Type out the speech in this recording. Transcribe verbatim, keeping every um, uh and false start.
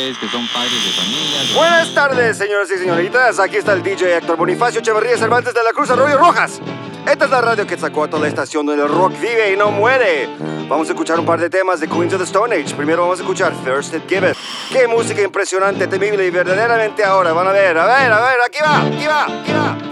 ustedes que son padres de familia. Buenas tardes, señoras y señoritas. Aquí está el D J Héctor Bonifacio Echeverría Cervantes de la Cruz Arroyo Rojas. Esta es la radio que sacó a toda la estación donde el rock vive y no muere. Vamos a escuchar un par de temas de Queens of the Stone Age. Primero vamos a escuchar First It Giveth. Qué música impresionante, temible y verdaderamente ahora. Van a ver, a ver, a ver, aquí va, aquí va, aquí va.